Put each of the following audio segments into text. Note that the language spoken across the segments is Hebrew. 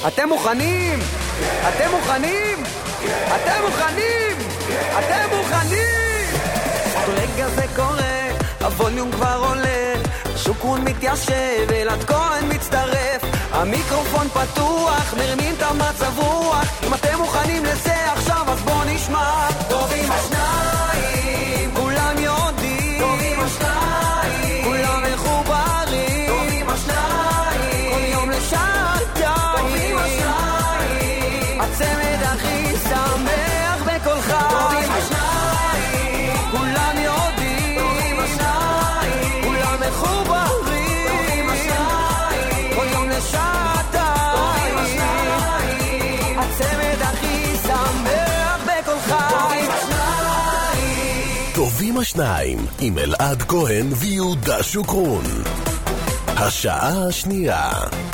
אתם מוכנים? אתם מוכנים? אתם מוכנים? אתם מוכנים? רגע זה קורה, הווליום כבר עולה, שוקרון מתיישב, אלעד כהן מצטרף, המיקרופון פתוח, מרמים את המצב רוח. אם אתם מוכנים לזה עכשיו אז בוא נשמע. טובים השניים, כולם יודעים, טובים השניים, כולם מחוברים, טובים השניים, כל יום לשעתיים, טובים השניים, הצמד הכי שמח בכל חי, טובים השניים, כולם יודעים, טובים השניים, כולם מחוברים, טובים השניים, כל יום לשעתיים, טובים השניים, הצמד הכי שמח בכל חי. טובים השניים עם אלעד כהן ויהודה שוקרון. השעה השנייה.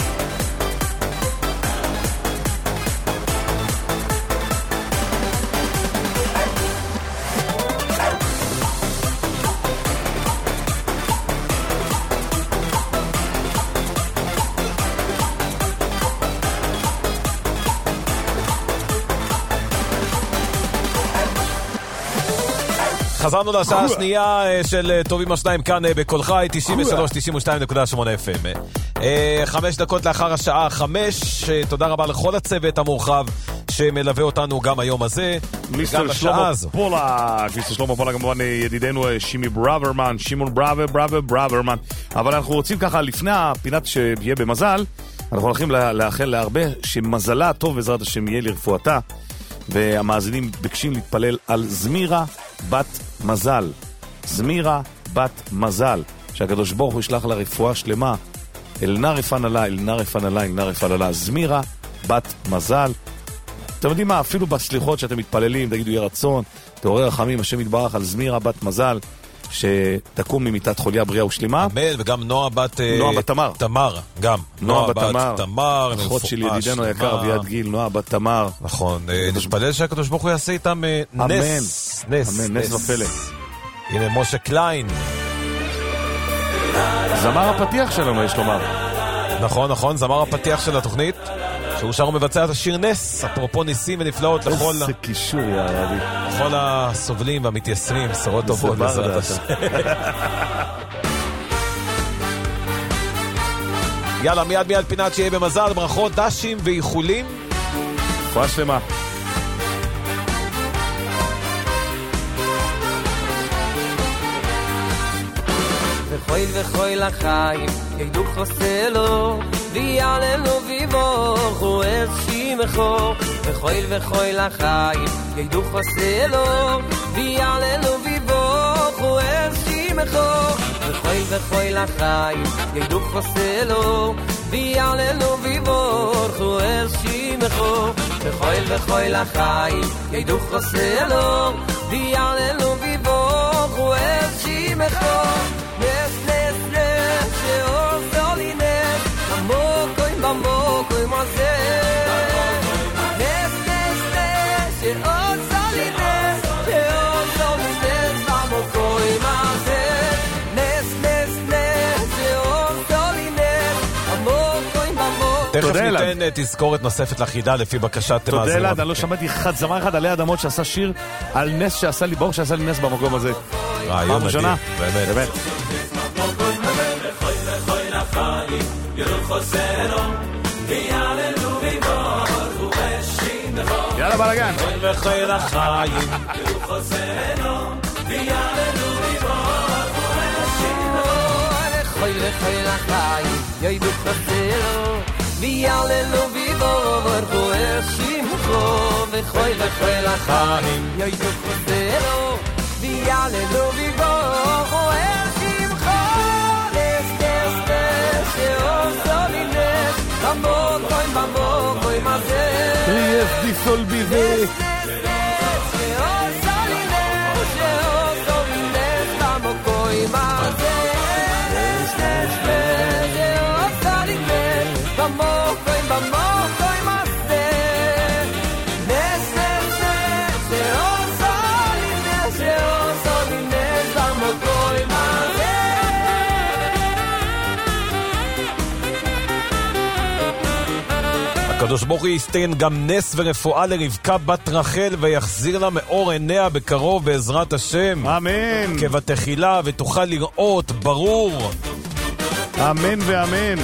חזרנו לשעה השנייה של טובים השניים כאן בכל חי, 93-92.8 FM. 5 דקות לאחר השעה 5. תודה רבה לכל הצוות המורחב שמלווה אותנו גם היום הזה, גם בשעה הזו. מיסטר שלמה פולק, כמובן ידידנו שימי ברוורמן, שמעון ברוורמן. אבל אנחנו רוצים ככה, לפני הפינת שיהיה במזל, אנחנו הולכים לאחל להרבה שמזלה טוב בעזרת השם יהיה לרפואתה, והמאזינים בקשים להתפלל על זמירה בת מזל. זמירה בת מזל, שהקדוש ברוך הוא ישלח לה רפואה שלמה. אלנה רפנלה, אלנה רפנלה, אלנה רפנלה. זמירה בת מזל. אתם יודעים מה? אפילו בסליחות שאתם מתפללים, תגידו יהיה רצון, תעורר רחמים, השם יתברך על זמירה בת מזל, שתקום ממיטת חוליה בריאה ושלמה. אמן. וגם נועה בת תמר. תמר, גם. נועה בת תמר. אחות של ידידנו היקר אביעד גיל, נועה בת תמר. נכון. נשפלל שהקדוש ברוך הוא יעשה איתם נס. אמן, נס ופלא. הנה משה קליין. זמר הפתיח שלנו, יש לומר. נכון, זמר הפתיח של התוכנית, שהוא שר ומבצע את השיר נס, אפרופו ניסים ונפלאות לכל... איזה קישור, יא רבי. לכל הסובלים והמתייסרים, בשורות טובות בעזרת השם. יאללה, מיד פינת שיהיה במזל, ברכות, דשים ואיחולים. רפואה שלמה. וחוי לחיים ידעו חוסלו ויעלנו ויבורכו את שימחו. וחוי לחיים ידעו חוסלו ויעלנו ויבורכו את שימחו. וחוי לחיים ידעו חוסלו ויעלנו ויבורכו את שימחו. וחוי לחיים ידעו חוסלו ויעלנו ויבורכו את שימחו. נס שאור זולי נס עמוקו עם הזה. נס שאור זולי נס עמוקו עם הזה. נס שאור זולי נס עמוקו. תכף ניתן תזכורת נוספת לחידה לפי בקשת תודה מאזינים. אלעד, אני לא שמעתי זמר אחד עלי אדמות שעשה שיר על נס שעשה לי, ברוך שעשה לי נס במקום הזה. רעיון מדהים, באמת. יאללה בלגן. וחי לחיים וחי לחיים ידעו חסרו ויעלנו ויבורכו את שימחו. וחי לחיים ידעו חסרו ויעלנו ויבורכו את שימחו. נס שאור זולי נס עמוקו עם הזה. ריאס די סול ביזה. שאור זולי נס עמוקו עם הזה. שאור זולי נס עמוקו עם הזה. נס שאור זולי נס עמוקו עם הזה. הקדוש ברוך הוא יסתן גם נס ורפואה לרבקה בת רחל ויחזיר לה מאור עיניה בקרוב בעזרת השם. אמן. כבתחילה ותוכל לראות ברור. אמן ואמן.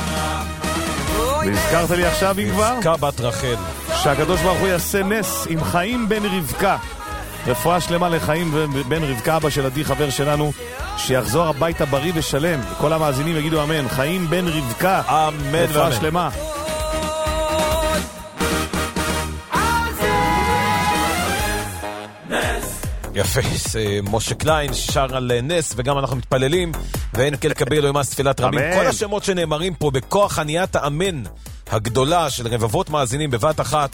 והזכרת לי עכשיו אם כבר רבקה בת רחל, שהקדוש ברוך הוא יעשה נס עם חיים בן רבקה. רפואה שלמה לחיים בן רבקה, אבא של עדי חבר שלנו, שיחזור הביתה בריא ושלם. כל המאזינים יגידו אמן. חיים בן רבקה, אמן רפואה ואמן. שלמה. יפה, משה קליין שר על נס, וגם אנחנו מתפללים, ואין כל לקבל אלוהים תפילת רבים. אמן. כל השמות שנאמרים פה בכוח עניית האמן הגדולה של רבבות מאזינים בבת אחת,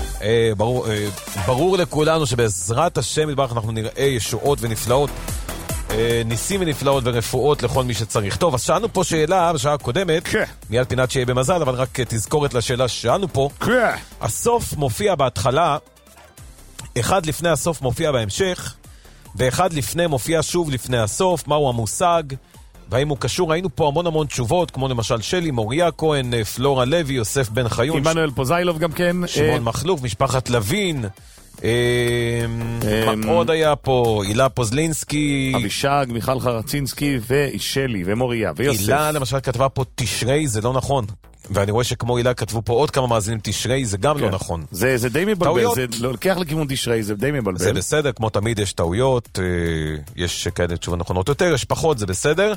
ברור לכולנו שבעזרת השם יתברך אנחנו נראה ישועות ונפלאות, ניסים ונפלאות ורפואות לכל מי שצריך. טוב, אז שאלנו פה שאלה בשעה הקודמת, מיד פינת שיהיה במזל, אבל רק תזכורת לשאלה ששאלנו פה. הסוף מופיע בהתחלה, אחד לפני הסוף מופיע בהמשך, ואחד לפני מופיע שוב לפני הסוף. מהו המושג? והאם הוא קשור? ראינו פה המון תשובות, כמו למשל שלי, מוריה כהן, פלורה לוי, יוסף בן חיון, עמנואל פוזיילוב גם כן, שמעון מחלוף, משפחת לוין, מה עוד היה פה? הילה פוזלינסקי, אבישג, מיכל חרצינסקי ושלי ומוריה ויוסף. הילה למשל כתבה פה תשרי, זה לא נכון. ואני רואה שכמו הילה כתבו פה עוד כמה מאזינים תשרי, זה גם לא נכון. זה די מבלבל, זה לוקח לכיוון תשרי, זה די מבלבל. זה בסדר, כמו תמיד יש טעויות, יש כאלה תשובות נכונות יותר, יש פחות, זה בסדר.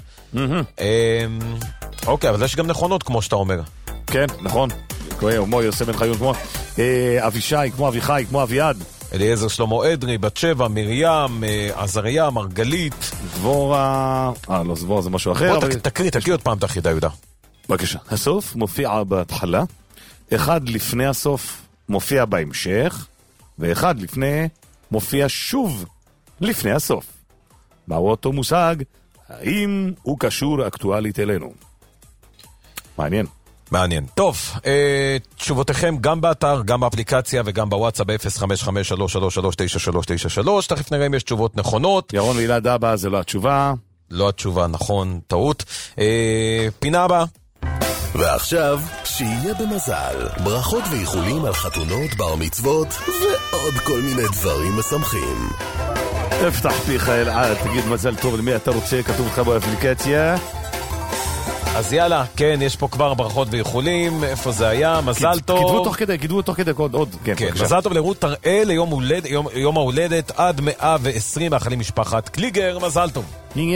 אוקיי, אבל יש גם נכונות כמו שאתה אומר. כן, נכון. כמו יוסף בן חיון, כמו אבישי, כמו אביחי, כמו אביעד. אליעזר שלמה אדרי, בת שבע, מרים, עזריה, מרגלית. דבורה, לא דבורה, זה משהו אחר. בוא תקריא עוד פעם את החידה, יהודה. בבקשה. הסוף מופיע בהתחלה, אחד לפני הסוף מופיע בהמשך, ואחד לפני מופיע שוב לפני הסוף. מהו אותו מושג? האם הוא קשור אקטואלית אלינו? מעניין. מעניין. טוב, תשובותיכם גם באתר, גם באפליקציה וגם בוואטסאפ ב-055-333-9393. תכף נראה אם יש תשובות נכונות. ירון וילד אבא, זה לא התשובה. לא התשובה, נכון, טעות. פינה הבאה. ועכשיו, שיהיה במזל. ברכות ואיחולים על חתונות, בר מצוות ועוד כל מיני דברים משמחים. אפתח פיך אלעד, תגיד מזל טוב למי אתה רוצה, כתוב לך באפליקציה. אז יאללה, כן, יש פה כבר ברכות ואיחולים. איפה זה היה? מזל טוב. כתבו תוך כדי עוד. כן, מזל טוב לרות תראה ליום ההולדת עד 120, מאחלים משפחת קליגר, מזל טוב.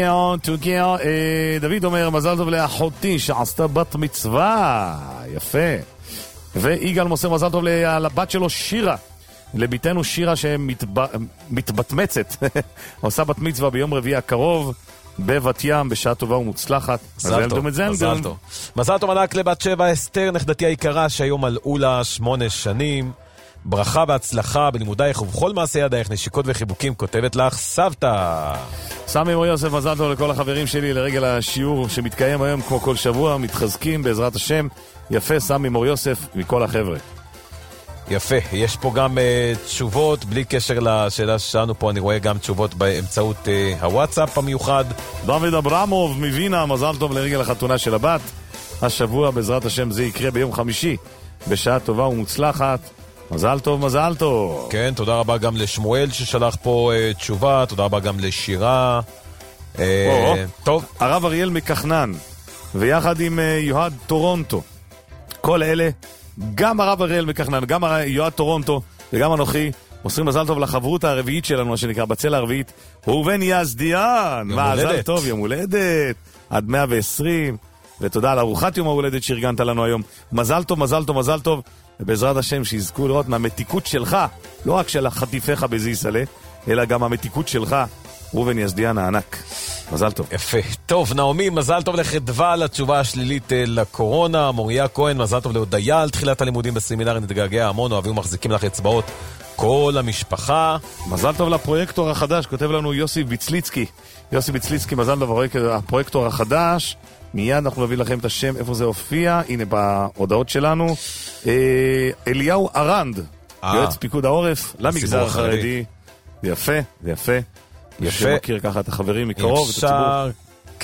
דוד אומר, מזל טוב לאחותי שעשתה בת מצווה. יפה. ויגאל מוסר מזל טוב לבת שלו שירה. לביתנו שירה שמתבטמצת. עושה בת מצווה ביום רביעי הקרוב. בבת ים, בשעה טובה ומוצלחת. מזל טוב. מזל טוב ענק לבת שבע אסתר, נכדתי היקרה, שהיום מלאו לה 8 שנים. ברכה והצלחה בלימודייך ובכל מעשי ידייך, נשיקות וחיבוקים, כותבת לך סבתא. סמי מור יוסף, מזל טוב לכל החברים שלי לרגל השיעור שמתקיים היום כמו כל שבוע, מתחזקים בעזרת השם. יפה, סמי מור יוסף מכל החבר'ה. יפה, יש פה גם תשובות, בלי קשר לשאלה ששאלנו פה, אני רואה גם תשובות באמצעות הוואטסאפ המיוחד. דוד אברמוב מבינה, מזל טוב לרגל החתונה של הבת. השבוע בעזרת השם זה יקרה ביום חמישי, בשעה טובה ומוצלחת. מזל טוב, מזל טוב. כן, תודה רבה גם לשמואל ששלח פה תשובה, תודה רבה גם לשירה. טוב. הרב אריאל מקחנן, ויחד עם יועד טורונטו. כל אלה, גם הרב אריאל מקחנן, גם יועד טורונטו וגם אנוכי, מוסרים מזל טוב לחברות הרביעית שלנו, מה שנקרא, בצל הרביעית. ראובן יזדיאן, מזל טוב, יום הולדת, עד 120, ותודה על ארוחת יום ההולדת שארגנת לנו היום. מזל טוב, מזל טוב, מזל טוב, ובעזרת השם שיזכו לראות מהמתיקות שלך, לא רק של החטיפיך בזיסלה, אלא גם המתיקות שלך, ראובן יזדיאן הענק. מזל טוב. יפה. טוב, נעמי, מזל טוב לחדווה על התשובה השלילית לקורונה. מוריה כהן, מזל טוב להודיה על תחילת הלימודים בסמינר, נתגעגע המון, אוהבים ומחזיקים לך אצבעות כל המשפחה. מזל טוב לפרויקטור החדש, כותב לנו יוסי ביצליצקי. יוסי ביצליצקי, מזל טוב הפרויקטור החדש. מיד אנחנו נביא לכם את השם, איפה זה הופיע, הנה בהודעות שלנו. אליהו ארנד, יועץ פיקוד העורף למגזר החרדי. זה יפה, זה יפה. יפה. שמכיר ככה את החברים מקרוב, את הציבור.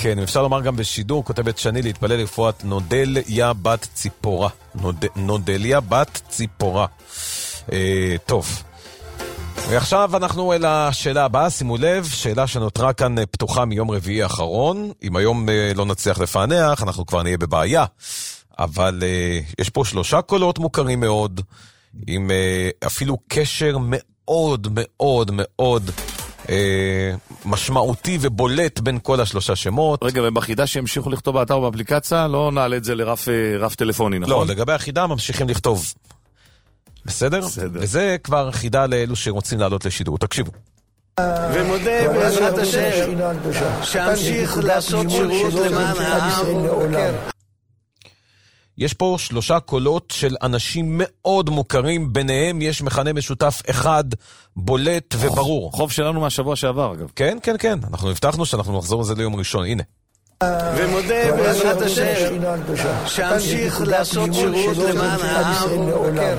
כן, אפשר לומר גם בשידור, כותבת שני להתפלל לרפואת נודליה בת ציפורה. נודליה בת ציפורה. טוב. ועכשיו אנחנו אל השאלה הבאה, שימו לב, שאלה שנותרה כאן פתוחה מיום רביעי האחרון. אם היום לא נצליח לפענח, אנחנו כבר נהיה בבעיה. אבל יש פה 3 קולות מוכרים מאוד, עם אפילו קשר מאוד מאוד מאוד משמעותי ובולט בין כל 3 שמות. רגע, ובחידה שהמשיכו לכתוב באתר ובאפליקציה, לא נעלה את זה לרף טלפוני, נכון? לא, לגבי החידה ממשיכים לכתוב. בסדר? וזה כבר חידה לאלו שרוצים לעלות לשידור. תקשיבו. ומודה בעזרת השם שאמשיך לעשות שירות למען העם. יש פה 3 קולות של אנשים מאוד מוכרים, ביניהם יש מכנה משותף אחד, בולט וברור. חוב שלנו מהשבוע שעבר, אגב. כן, כן, כן. אנחנו הבטחנו שאנחנו נחזור לזה ליום ראשון. הנה. ומודה בעזרת השם שאמשיך לעשות שירות למען העם.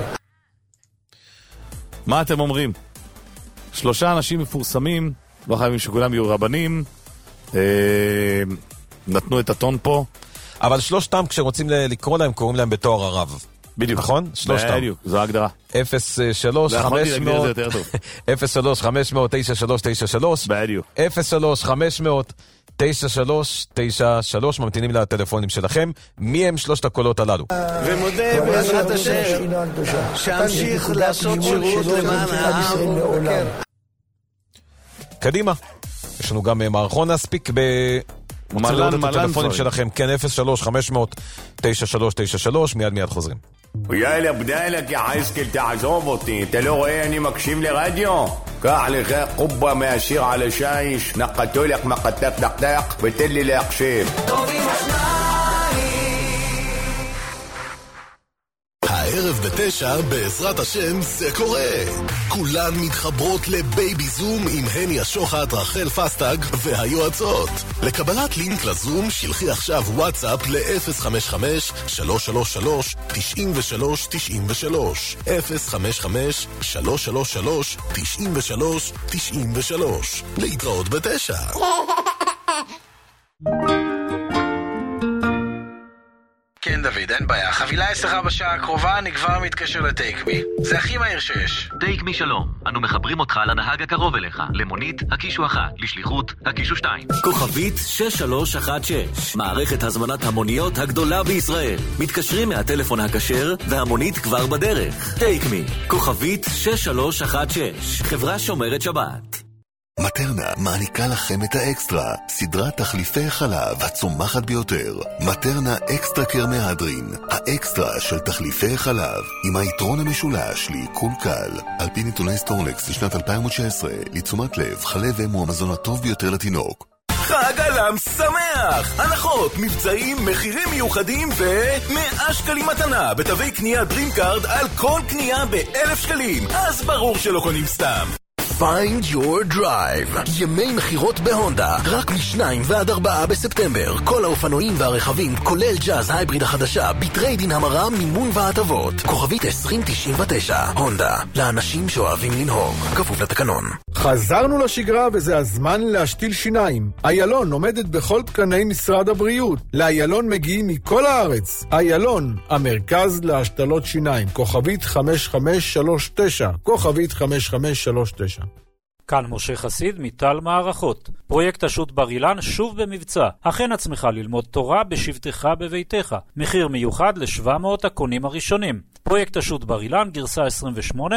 מה אתם אומרים? 3 אנשים מפורסמים, לא חייבים שכולם יהיו רבנים, נתנו את הטון פה. אבל 3 כשרוצים לקרוא להם, קוראים להם בתואר הרב. בדיוק. נכון? 3. בדיוק, זו ההגדרה. 03-500-9393. בדיוק. 03-500-9393. ממתינים לטלפונים שלכם. מי הם 3 הקולות הללו? ומודה בעזרת השם שאמשיך לעשות שירות למען העם. קדימה. יש לנו גם מערכון להספיק מלן הטלפונים שלכם, כן, 03-500-9393, מיד חוזרים. ויאללה, בדאלק, יא חייסקל, תעזוב אותי, אתה לא רואה אני מקשיב לרדיו? קח לך קובה מהשיר על השיש, נחתו לך מחתק דקדק, ותן לי להקשיב. טובים השניים. הערב 9, בעזרת השם, זה קורה. כולן מתחברות לבייבי זום עם הני השוחט, רחל פסטג והיועצות. לקבלת לינק לזום, שלחי עכשיו וואטסאפ ל-055-333-9393. 055-333-9393. להתראות 9. כן דוד, אין בעיה. חבילה אצלך בשעה הקרובה, אני כבר מתקשר לטייקמי. זה הכי מהיר שיש. טייקמי שלום, אנו מחברים אותך לנהג הקרוב אליך. למונית, הקישו 1, לשליחות, הקישו 2. כוכבית 6316, מערכת הזמנת המוניות הגדולה בישראל. מתקשרים מהטלפון הכשר והמונית כבר בדרך. טייקמי, כוכבית 6316, חברה שומרת שבת. מטרנה מעניקה לכם את האקסטרה, סדרת תחליפי חלב הצומחת ביותר. מטרנה אקסטרה קר מהדרין, האקסטרה של תחליפי חלב, עם היתרון המשולש לעיכול קל. על פי נתוני סטורנקס לשנת 2019, לתשומת לב, חלב אם הוא המזון הטוב ביותר לתינוק. חג עלם שמח! הנחות, מבצעים, מחירים מיוחדים ו100 שקלים מתנה בתווי קנייה דרימקארד על כל קנייה ב1,000 שקלים. אז ברור שלא קונים סתם. Find your drive. ימי מחירות בהונדה, רק מ2 ועד 4 בספטמבר. כל האופנועים והרכבים, כולל ג'אז הייבריד החדשה, ביטריידין המרה, מימון והטבות. כוכבית 2099. הונדה, לאנשים שאוהבים לנהוג. כפוף לתקנון. חזרנו לשגרה וזה הזמן להשתיל שיניים. איילון עומדת בכל תקני משרד הבריאות. לאיילון מגיעים מכל הארץ. איילון, המרכז להשתלות שיניים. כוכבית 5539. כוכבית 5539. כאן משה חסיד מטל מערכות. פרויקט השו"ת בר אילן שוב במבצע. אכן עצמך ללמוד תורה בשבתך בביתך. מחיר מיוחד ל700 הקונים הראשונים. פרויקט השו"ת בר אילן גרסה 28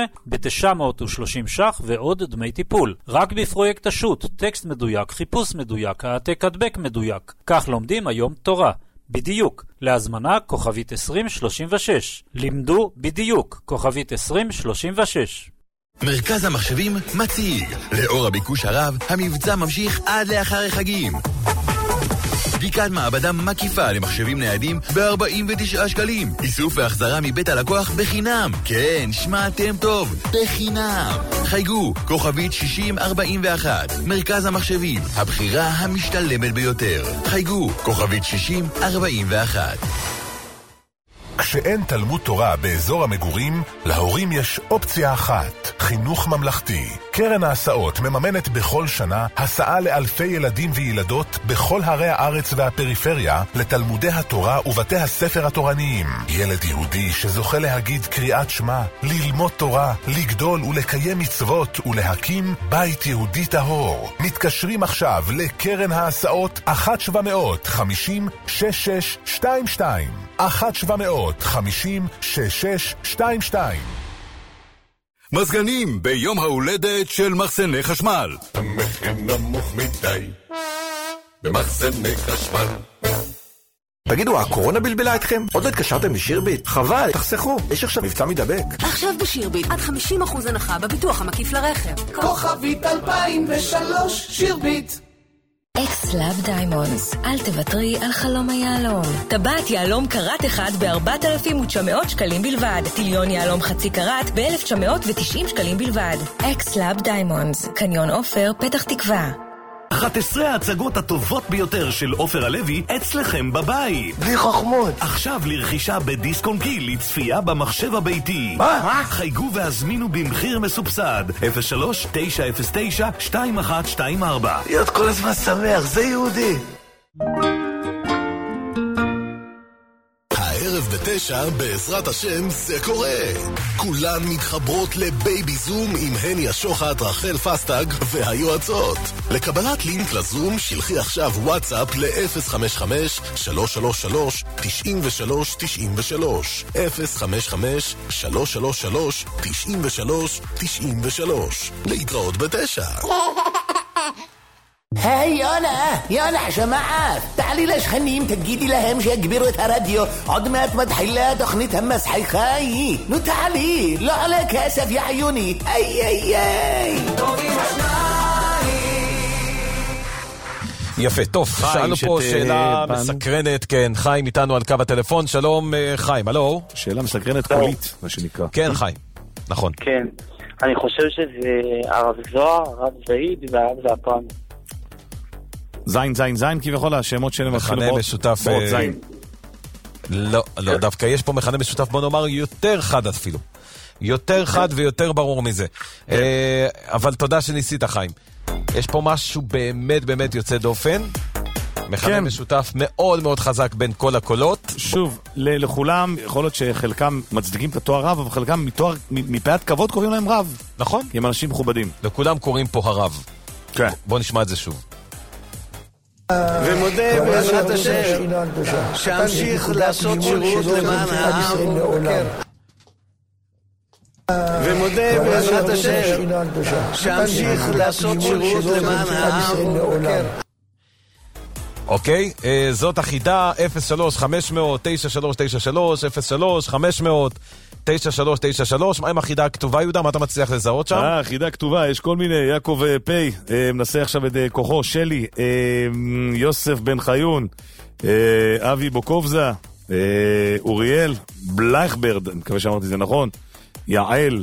ב-930 ש"ח ועוד דמי טיפול. רק בפרויקט השו"ת, טקסט מדויק, חיפוש מדויק, העתק הדבק מדויק. כך לומדים היום תורה. בדיוק. להזמנה כוכבית 2036. לימדו בדיוק. כוכבית 2036. מרכז המחשבים מציג. לאור הביקוש הרב, המבצע ממשיך עד לאחר החגים. בדיקת מעבדה מקיפה למחשבים ניידים ב-49 שקלים. איסוף והחזרה מבית הלקוח בחינם. כן, שמעתם טוב, בחינם. חייגו, כוכבית 6041. מרכז המחשבים, הבחירה המשתלמת ביותר. חייגו, כוכבית 6041. כשאין תלמוד תורה באזור המגורים, להורים יש אופציה אחת, חינוך ממלכתי. קרן ההסעות מממנת בכל שנה הסעה לאלפי ילדים וילדות בכל הרי הארץ והפריפריה לתלמודי התורה ובתי הספר התורניים. ילד יהודי שזוכה להגיד קריאת שמע, ללמוד תורה, לגדול ולקיים מצוות ולהקים בית יהודי טהור. מתקשרים עכשיו לקרן ההסעות 1-750-6622 1-750-6622. מזגנים ביום ההולדת של מחסני חשמל. המחיר נמוך מדי במחסני חשמל. תגידו, הקורונה בלבלה אתכם? עוד לא התקשרתם בשירביט? חבל, תחסכו, יש עכשיו מבצע מדבק. עכשיו בשירביט, עד 50% הנחה בביטוח המקיף לרכב. כוכבית 2003, שירביט. אקס-לאב דיימונדס, אל תוותרי על חלום היעלום. טבעת יעלום קראט אחד ב-4,900 שקלים בלבד. טיליון יעלום חצי קראט ב-1,990 שקלים בלבד. אקס-לאב דיימונדס, קניון עופר, פתח תקווה. 11 ההצגות הטובות ביותר של עופר הלוי אצלכם בבית. בלי חוכמות. עכשיו לרכישה בדיסק-און קי לצפייה במחשב הביתי. מה? חייגו והזמינו במחיר מסובסד 03-909-2124. להיות כל הזמן שמח, זה יהודי. הערב ב9 בעזרת השם זה קורה. כולן מתחברות לבייבי זום עם הני השוחט, רחל פסטג והיועצות. לקבלת לינק לזום שלחי עכשיו וואטסאפ ל-055-333-9393 055-333-9393 להתראות ב9. היי יונה שמעת, תעלי לשכנים תגידי להם שיגבירו את הרדיו, עוד מעט מתחילה תוכנית המסחי. נו תעלי, לא עולה כסף יא עיוני. איי טובים השניים. יפה, טוב, שאלנו פה שאלה מסקרנת, כן, חיים איתנו על קו הטלפון, שלום חיים, הלו. שאלה מסקרנת קולית, מה שנקרא. כן חיים, נכון. כן, אני חושב שזה הרב זוהר, הרב זעיד והרב זעפרן. זין, כביכול השמות שלהם מכנה משותף. לא, דווקא יש פה מכנה משותף, בוא נאמר, יותר חד אפילו. יותר חד ויותר ברור מזה. אבל תודה שניסית חיים. יש פה משהו באמת יוצא דופן. מכנה משותף מאוד מאוד חזק בין כל הקולות. שוב, לכולם יכול להיות שחלקם מצדיקים את התואר רב, אבל חלקם מפאת כבוד קוראים להם רב. נכון. כי הם אנשים מכובדים. לכולם קוראים פה הרב. כן. בוא נשמע את זה שוב. ומודה בעזרת השם שאמשיך לעשות שירות למען העם. ומודה בעזרת השם שאמשיך לעשות שירות למען העם. אוקיי, זאת החידה 03-500-9393 03-500-9393. מה עם החידה הכתובה, יהודה? מה אתה מצליח לזהות שם? החידה הכתובה, יש כל מיני. יעקב פי מנסה עכשיו את כוחו, שלי, יוסף בן חיון, אבי בוקובזה, אוריאל בלייכברד, אני מקווה שאמרתי זה נכון, יעל,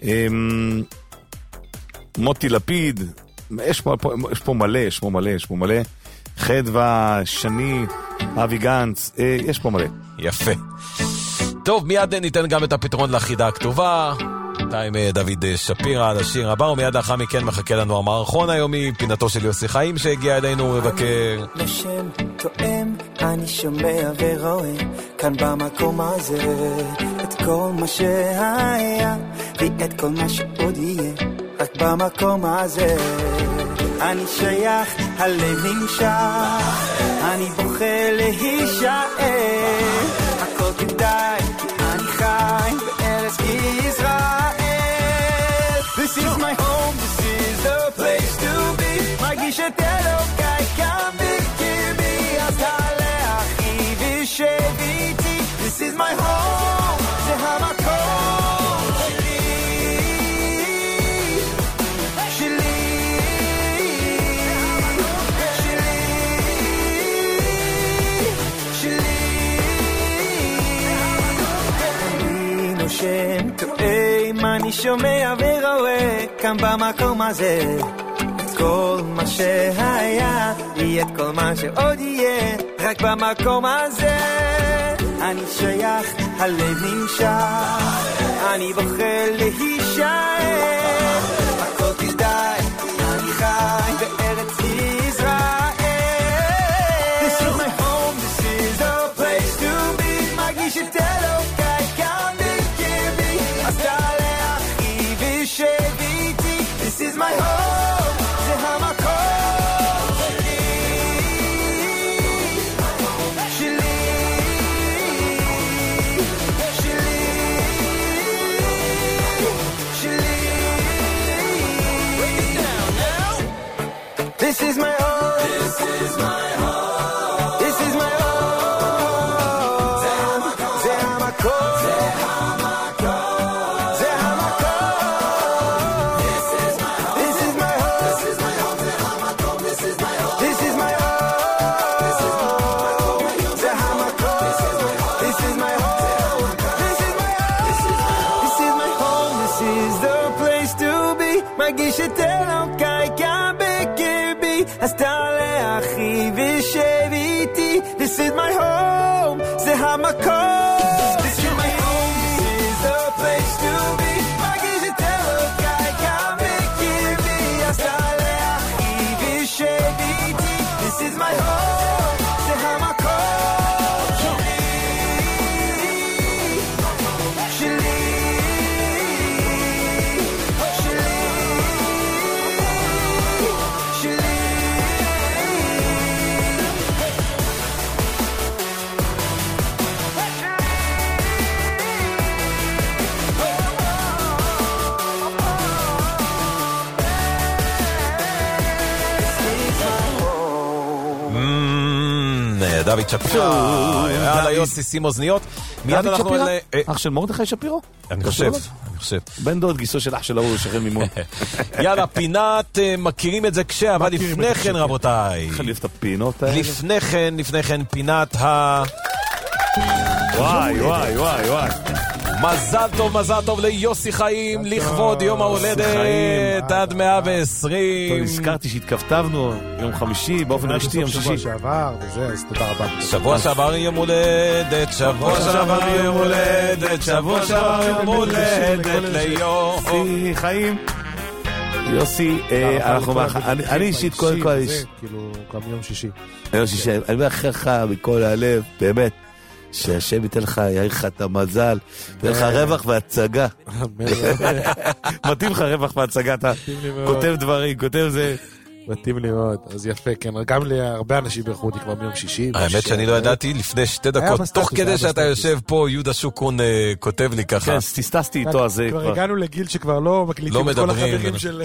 מוטי לפיד, יש פה מלא, חדווה, שני, אבי גנץ, יש פה מלא. יפה. טוב, מיד ניתן גם את הפתרון לחידה הכתובה. עם דוד שפירה על השיר הבא, ומיד לאחר מכן מחכה לנו המערכון היומי, פינתו של יוסי חיים שהגיע אלינו לבקר. לשם תואם, אני שומע ורואה כאן במקום הזה את כל מה שהיה ואת כל מה שעוד יהיה רק במקום הזה. אני שייך, הלב נמשך, אני בוכה להישאר, הכל כדאי כי אני חי בארץ ישראל. This is my home, this is the place to be. מרגיש את אלוקיי כאן בקרבי, אז תעלה אחי ושב איתי. This is my home, זה המקום שלי. שם תואם, אני שומע ורואה כאן במקום הזה את כל מה שהיה ואת כל מה שעוד יהיה רק במקום הזה. אני שייך, הלב ננשק, אני בוחר להישאר, הכל כדאי, אני חי בארץ ישראל. This is my home, this is the place to be, מרגיש את אלוקיי כאן בקרבי, אז תעלה אחי ושב איתי. This is my home, זה המקום שלי, This is my home. This is my home. This is my home. זה המקום. זה המקום. זה המקום. This is my home. This is my home. This is my home. זה המקום. This is my home. This is my home. This is my home. זה המקום. This is my home. This is my home. This is my home. This is the place to be. מרגיש את אלוקיי כאן בקרבי, אז תעלה אחי ושב איתי. This is my home, זה המקום. This is my home, this is the place to be. מרגיש את אלוקיי כאן בקרבי, אז תעלה אחי ושב איתי. This is my home, זה המקום שלי, שלי. דוד שפירו, יאללה יוסי, שים אוזניות. דוד שפירו? אח של מרדכי שפירו? אני חושב. בן דוד, גיסו של אח של ההוא, שכן מימון. יאללה, פינת מכירים את זה כשה, אבל לפני כן רבותיי. איך להוסיף את הפינות האלה? לפני כן פינת וואי, וואי, וואי, וואי. מזל טוב ליוסי חיים, לכבוד יום ההולדת עד 120. טוב, הזכרתי שהתכתבנו יום חמישי, באופן רשתי יום שישי. שבוע שעבר, וזה, אז תודה רבה. שבוע שעבר יום הולדת, שבוע שעבר יום הולדת, שבוע שעבר יום הולדת ליוסי חיים. יוסי, אני אישית קודם כל... כאילו, גם יום שישי. יום שישי, אני מאחל לך מכל הלב, באמת. שהשם ייתן לך, יאיר לך את המזל, ייתן לך רווח והצגה. מתאים לך רווח והצגה, אתה כותב דברים, כותב זה. מתאים לי מאוד, אז יפה, כן. גם להרבה אנשים בירכו אותי כבר מיום שישי. האמת שאני לא ידעתי לפני 2 דקות, תוך כדי שאתה יושב פה, יהודה שוקון כותב לי ככה. כן, סטסטסתי איתו, אז זה כבר הגענו לגיל שכבר לא מקליטים את כל החברים של...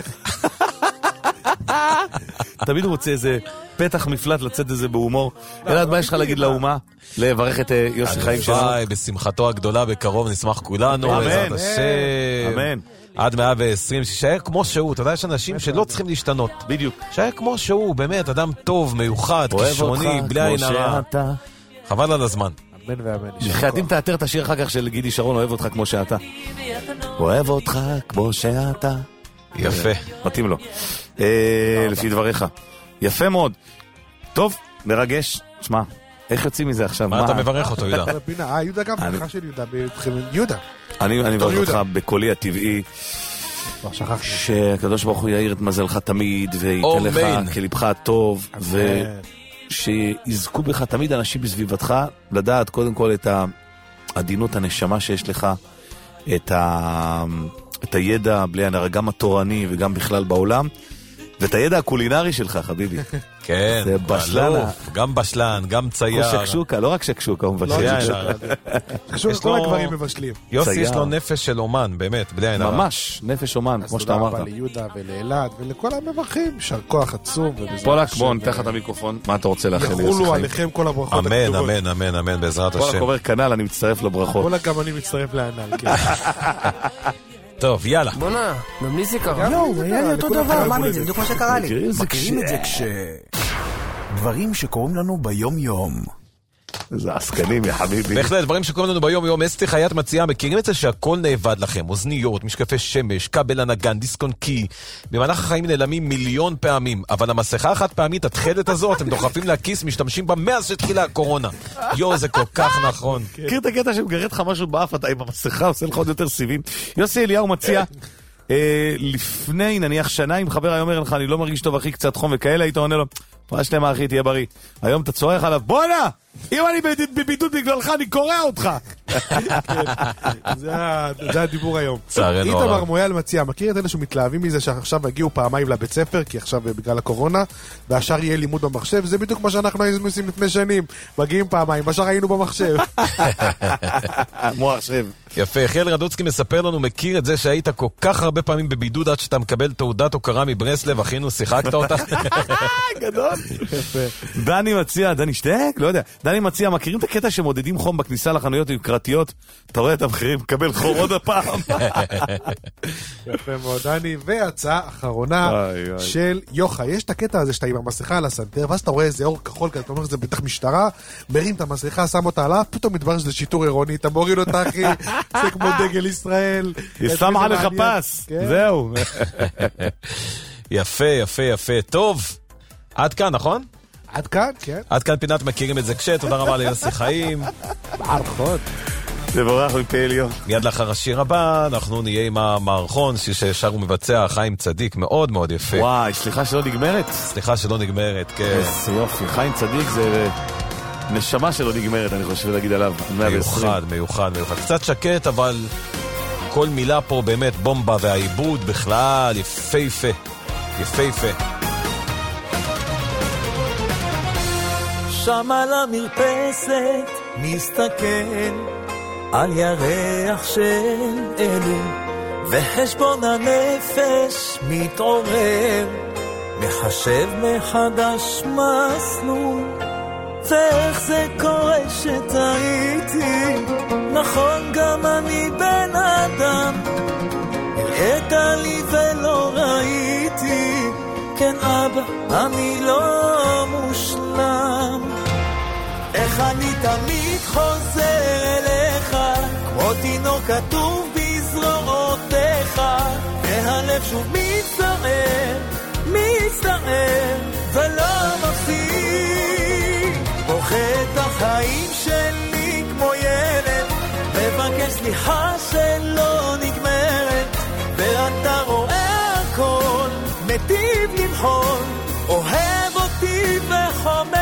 תמיד הוא רוצה איזה פתח מפלט לצאת איזה בהומור. אלעד, מה יש לך להגיד לאומה? לברך את יוסי חיים שלנו. הלוואי, בשמחתו הגדולה בקרוב נשמח כולנו. אמן. אמן. עד 120, שישאר כמו שהוא. אתה יודע, יש אנשים שלא צריכים להשתנות. בדיוק. שישאר כמו שהוא, באמת, אדם טוב, מיוחד, כישרוני, בלי עין הרע. חבל על הזמן. אמן ואמן. חייבים תאתר את השיר אחר כך של גידי שרון, אוהב אותך כמו שאתה. אוהב אותך כמו שאתה. יפה. מתאים לו. לפי דבריך. יפה מאוד. טוב, מרגש. שמע, איך יוצאים מזה עכשיו? מה אתה מברך אותו, יהודה? יהודה גם ברכה של יהודה. יהודה. אני מברך אותך בקולי הטבעי. שהקדוש ברוך הוא יאיר את מזלך תמיד, וייתן לך כלבך הטוב, ושיזכו בך תמיד אנשים בסביבתך, לדעת קודם כל את העדינות הנשמה שיש לך, את הידע בלי הנראה, גם התורני וגם בכלל בעולם, ואת הידע הקולינרי שלך, חביבי. כן, זה בשלן. גם בשלן, גם צייר. הוא שקשוקה, לא רק שקשוקה, הוא מבשל. שקשוקה, כל הגברים מבשלים. יוסי יש לו נפש של אומן, באמת, בלי עין הרע. ממש, נפש אומן, כמו שאתה אמרת. אז תודה רבה ליהודה ולאלעד ולכל המברכים, שר כוח עצום. פולק, בוא נתח את המיקרופון, מה אתה רוצה לאחל ליוסי חיים? יחולו עליכם כל הברכות הכתובות. אמן, אמן, אמן, בעזרת השם. פולק עובר כנל, אני מצטרף לברכות. פולק גם אני מצטרף לענל, כן. טוב, יאללה. בונה, גם לי זה קרה. יואו, היה לי אותו דבר. מה זה בדיוק מה שקרה לי? מכירים את זה דברים שקורים לנו ביום יום. זה עסקנים, יא חביבי. בהחלט, דברים שקוראים לנו ביום יום. אסתי חיית מציעה, מכירים את זה שהכל נאבד לכם, אוזניות, משקפי שמש, כבל הנגן, דיסק און קי. במהלך החיים נעלמים מיליון פעמים, אבל המסכה החד פעמית, התחלת הזו, אתם דוחפים לכיס, משתמשים בה מאז שהתחילה הקורונה. יו, זה כל כך נכון. מכיר את הקטע שמגרד לך משהו באף, אתה עם המסכה עושה לך עוד יותר סיבים. יוסי אליהו מציע, לפני נניח שנה, אם חבר היה אומר לך, אני לא מרגיש טוב אחי, קצת חום וכאלה, היית עונה לו, מה שלמה אחי, תהיה בריא. היום אתה צורח עליו, בואנה! אם אני בבידוד בגללך, אני קורא אותך. זה הדיבור היום. איתמר מויאל מציע, מכיר את אלה שמתלהבים מזה שעכשיו הגיעו פעמיים לבית ספר, כי עכשיו בגלל הקורונה, והשאר יהיה לימוד במחשב, זה בדיוק מה שאנחנו היינו עושים לפני שנים. מגיעים פעמיים, בשאר היינו במחשב. מוחשב. יפה, חיל רדוצקי מספר לנו, מכיר את זה שהיית כל כך הרבה פעמים בבידוד עד שאתה מקבל תעודת הוקרה מברסלב, אחינו, שיחקת אותה? גדול. דני מציע, דני שטק? לא יודע. דני מציע, מכירים את הקטע שמודדים חום בכניסה לחנויות יוקרתיות? אתה רואה את המחירים, מקבל חום עוד הפעם. יפה מאוד, דני. והצעה אחרונה של יוחה. יש את הקטע הזה שאתה עם המסכה על הסנטר, ואז אתה רואה איזה אור כחול, אתה אומר שזה בטח משטרה, מרים את המסכה, שם אותה עליו, פתאום מתברר שזה שיטור עירוני, אתה מוריד אותה אחי, זה כמו דגל ישראל. שם עליך פס, זהו. יפה, יפה, יפה. טוב, עד כאן, נכון? עד כאן, כן. עד כאן פינת מכירים את זה כש, תודה רבה ליוסי חיים. מערכות. תבורך מפעליון. מיד לאחר השיר הבא, אנחנו נהיה עם המערכון ששר ומבצע חיים צדיק, מאוד מאוד יפה. וואי, סליחה שלא נגמרת. סליחה שלא נגמרת, כן. יופי, חיים צדיק זה נשמה שלא נגמרת, אני חושב להגיד עליו. מיוחד, מיוחד, מיוחד. קצת שקט, אבל כל מילה פה באמת בומבה, והעיבוד בכלל יפהפה. יפהפה. שם על המרפסת מסתכל על ירח של אלו, וחשבון הנפש מתעורר, מחשב מחדש מסלול. ואיך זה קורה שטעיתי, נכון גם אני בן אדם, הראית לי ולא ראיתי, כן אבא אני לא מושלם. איך אני תמיד חוזר אליך, כמו תינוק כתוב בזרועותיך, והלב שוב מצטער, מצטער ולא מפסיק, בוכה את החיים שלי כמו ילד, מבקש סליחה שלא נגמרת, ואתה רואה הכל, מטיב למחול, אוהב אותי וחומל.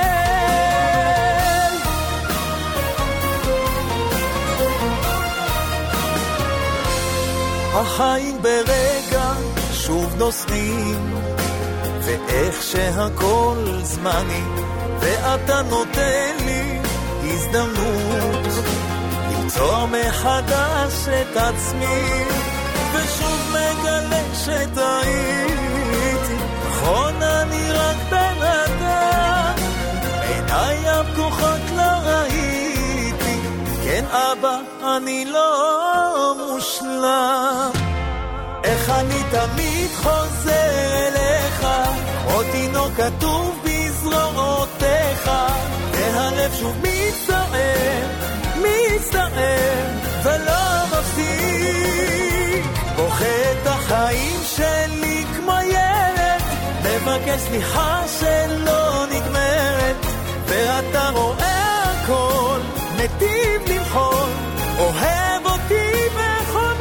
החיים ברגע שוב נוסעים, ואיך שהכל זמני, ואתה נותן לי הזדמנות למצוא מחדש את עצמי, ושוב מגלה שטעיתי, נכון אני רק בן אדם, עיניי הפקוחות לא ראיתי, כן אבא אני לא מושלם. איך אני תמיד חוזר אליך, כמו תינוק כתוב בזרועותיך, והלב שוב מצטער, מצטער ולא מפסיק, בוכה את החיים שלי כמו ילד, מבקש סליחה שלא נגמרת, ואתה רואה הכל, מטיב למחול, אוהב אותי וחומל.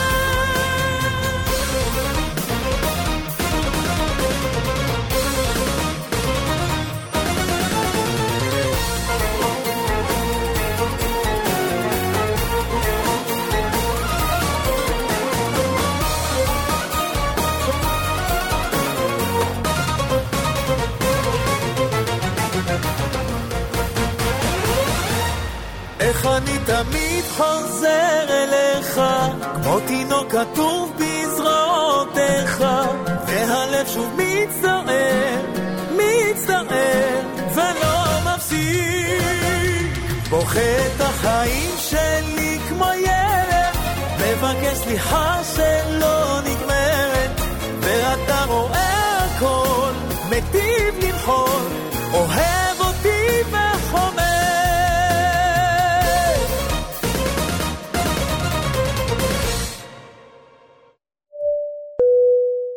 איך אני תמיד חוזר אליך, כמו תינוק כתוב בזרועותיך, והלב שוב מצטער, מצטער ולא מפסיק, בוכה את החיים שלי כמו ילד, מבקש סליחה שלא נגמרת, ואתה רואה הכל, מטיב למחול, אוהב אותי וחומל.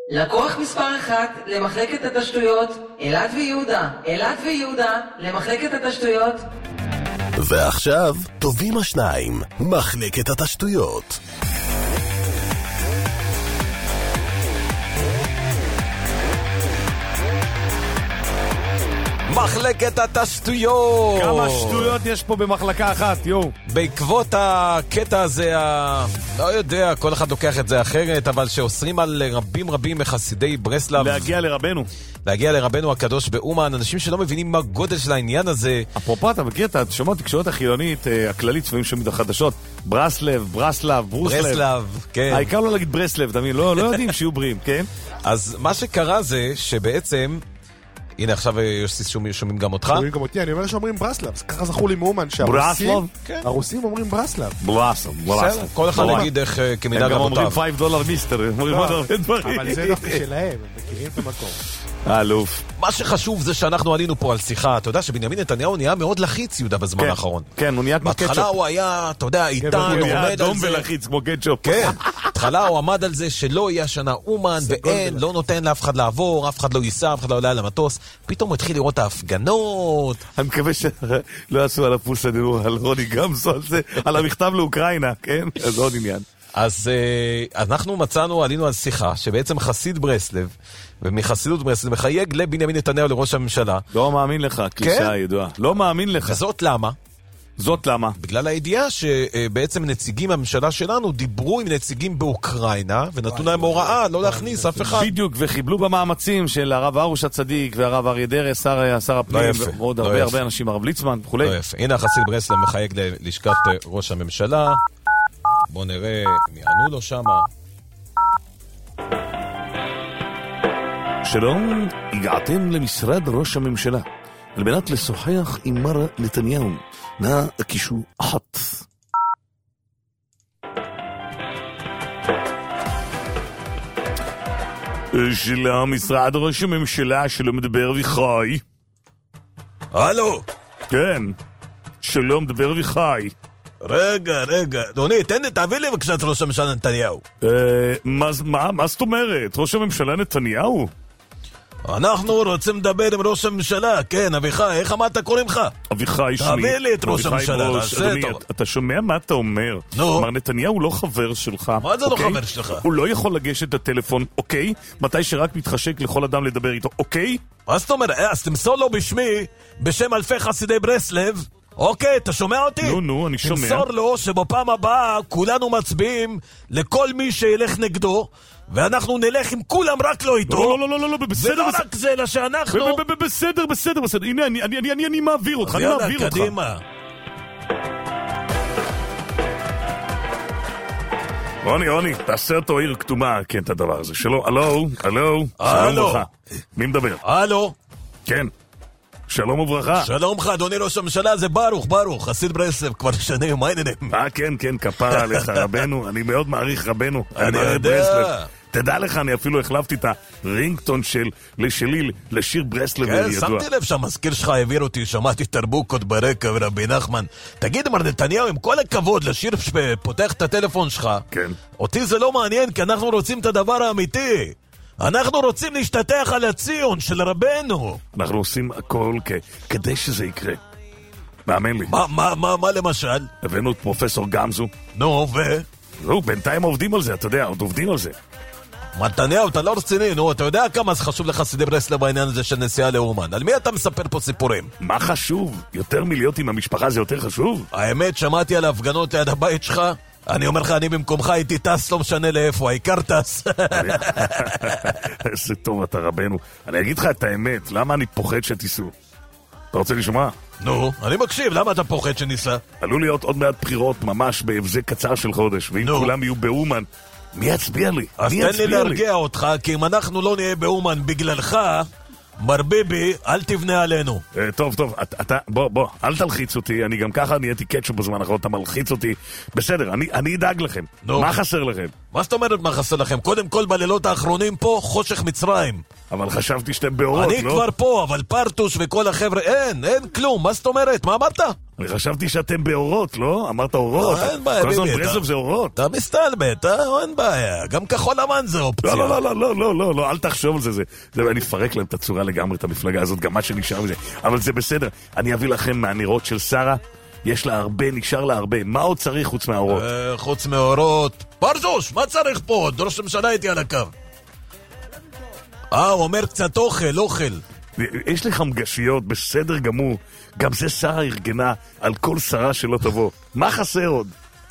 לקוח מספר 1 למחלקת התשתיות, אלעד ויהודה. אלעד ויהודה למחלקת התשתיות. ועכשיו, טובים השניים, מחלקת התשתיות. מחלקת התשתיות. כמה שטויות יש פה במחלקה אחת, יו. בעקבות הקטע הזה, לא יודע, כל אחד לוקח את זה אחרת, אבל שאוסרים על רבים מחסידי ברסלב להגיע לרבנו הקדוש באומן, אנשים שלא מבינים מה גודל של העניין הזה. אפרופו, אתה מכיר את השמות התקשורת החילונית, הכללית, צפויים שומעים החדשות, ברסלב, כן. העיקר לא להגיד ברסלב, תמיד, לא יודעים שיהיו בריאים, כן? אז מה שקרה זה שבעצם הנה עכשיו שומעים גם אותך. שומעים גם אותי, אני אומר שאומרים ברסלב. ככה זכו לי מאומן שהרוסים אומרים ברסלב. ברסלב. כל אחד יגיד איך כמנהג אבותיו. הם גם אומרים $5 מיסטר. אבל זה דווקא שלהם, הם מכירים את המקום. אלוף. מה שחשוב זה שאנחנו עלינו פה על שיחה. אתה יודע שבנימין נתניהו נהיה מאוד לחיץ, יהודה, בזמן האחרון. כן, הוא נהיה כמו קטשופ. בהתחלה הוא היה, אתה יודע, איתן, עומד על זה. הוא היה אדום ולחיץ כמו קטשופ. כן, בהתחלה הוא עמד על זה שלא יהיה השנה אומן, ואין, לא נותן לאף אחד לעבור, אף אחד לא ייסע, אף אחד לא עולה על המטוס. פתאום הוא התחיל לראות את ההפגנות. אני מקווה שלא עשו על הפוס הדיבור, על רוני גמזו, על המכתב לאוקראינה, כן? אז עוד עניין. אז אנחנו עלינו על שיחה שבעצם חסיד ברסלב, ומחסידות ברסלב מחייג לבנימין נתניהו לראש הממשלה. לא מאמין לך, כיסה ידועה. לא מאמין לך. וזאת למה? זאת למה? בגלל הידיעה שבעצם נציגים הממשלה שלנו דיברו עם נציגים באוקראינה, ונתנו להם הוראה לא להכניס אף אחד. בדיוק, וחיבלו במאמצים של הרב ארוש הצדיק, והרב אריה דרעי, שר הפנים, ועוד הרבה אנשים, הרב ליצמן וכו'. לא יפה. הנה החסיד ברסלב מחייג ללשכת ראש הממשלה. בוא נראה אם יענו לו שמה. שלום, הגעתם למשרד ראש הממשלה על מנת לשוחח עם מר נתניהו. נא הקישו אחת. שלום, משרד ראש הממשלה, שלום, מדבר וחי. הלו. כן, שלום, מדבר וחי. רגע, אדוני, תביא לי בבקשה את ראש הממשלה נתניהו. מה זאת אומרת? ראש הממשלה נתניהו? אנחנו רוצים לדבר עם ראש הממשלה, כן, אביחי, איך אמרת קוראים לך? אביחי שמי. תביא לי את ראש הממשלה, אדוני, אתה שומע מה אתה אומר? מר נתניהו לא חבר שלך. מה זה לא חבר שלך? הוא לא יכול לגשת לטלפון, אוקיי? מתי שרק מתחשק לכל אדם לדבר איתו, אוקיי? מה זאת אומרת? אז תמסור לו בשמי, בשם אלפי חסידי ברסלב. אוקיי, אתה שומע אותי? נו, אני שומע. תמסור לו שבפעם הבאה כולנו מצביעים לכל מי שילך נגדו, ואנחנו נלך עם כולם, רק לא איתו. לא, בסדר. ולא רק זה, אלא שאנחנו... בסדר. הנה, אני מעביר אותך, יאללה, קדימה. רוני, תעשה אותו עיר כתומה, כן, את הדבר הזה. שלום, הלו. שלום וברכה. מי מדבר? הלו. כן. שלום וברכה. שלום לך, אדוני ראש הממשלה, זה ברוך, חסיד ברסלב, כבר שנים, מה העניינים? כן, כפרה עליך רבנו, אני מאוד מעריך רבנו. אני יודע. תדע לך, אני אפילו החלפתי את הרינגטון שלי לשיר ברסלב כן, ידוע. שמתי לב שהמזכיר שלך העביר אותי, שמעתי תרבוקות ברקע ורבי נחמן. תגיד, מר נתניהו, עם כל הכבוד לשיר שפותח את הטלפון שלך, כן. אותי זה לא מעניין, כי אנחנו רוצים את הדבר האמיתי. אנחנו רוצים להשתתח על הציון של רבנו. אנחנו עושים הכל כדי שזה יקרה. מאמן לי. מה למשל? הבאנו את פרופסור גמזו. נו, בינתיים עובדים על זה, אתה יודע, עוד עובדים על זה. נתניהו, אתה לא רציני, נו, אתה יודע כמה זה חשוב לחסידי ברסלב בעניין הזה של נסיעה לאומן. על מי אתה מספר פה סיפורים? מה חשוב? יותר מלהיות עם המשפחה זה יותר חשוב? האמת, שמעתי על ההפגנות ליד הבית שלך. אני אומר לך, אני במקומך הייתי טס, לא משנה לאיפה, העיקר טס. איזה טוב אתה רבנו. אני אגיד לך את האמת, למה אני פוחד שתיסעו? אתה רוצה לשמוע? נו, אני מקשיב, למה אתה פוחד שניסע? עלול להיות עוד מעט בחירות ממש בהבזק קצר של חודש, ואם כולם יהיו באומן, מי יצביע לי? אז תן לי להרגיע אותך, כי אם אנחנו לא נהיה באומן בגללך, מר ביבי, אל תבנה עלינו. טוב, אתה, בוא, אל תלחיץ אותי, אני גם ככה נהייתי קטשופ בזמן האחרון, אתה מלחיץ אותי. בסדר, אני אדאג לכם. מה חסר לכם? מה זאת אומרת מה חסר לכם? קודם כל בלילות האחרונים פה, חושך מצרים. אבל חשבתי שאתם באורות, לא? אני כבר פה, אבל פרטוש וכל החבר'ה, אין כלום, מה זאת אומרת? מה אמרת? אני חשבתי שאתם באורות, לא? אמרת אורות. אין בעיה, כל הזמן ביבי. ברסלב זה אורות. אתה מסתלבט, אין בעיה. גם כחול לבן זה אופציה. לא, אל תחשוב על זה. אני אפרק להם את הצורה לגמרי, את המפלגה הזאת, גם מה שנשאר מזה. אבל זה בסדר. אני אביא לכם מהנרות של שרה. יש לה הרבה, נשאר לה הרבה. מה עוד צריך חוץ מהאורות? חוץ מהאורות. פרזוש, מה צריך פה? ראש הממשלה איתי על הקו. הוא אומר קצת אוכל. יש לך מגשיות, בסדר גמור. גם זה שרה ארגנה על כל שרה שלא תבוא. מה חסר עוד?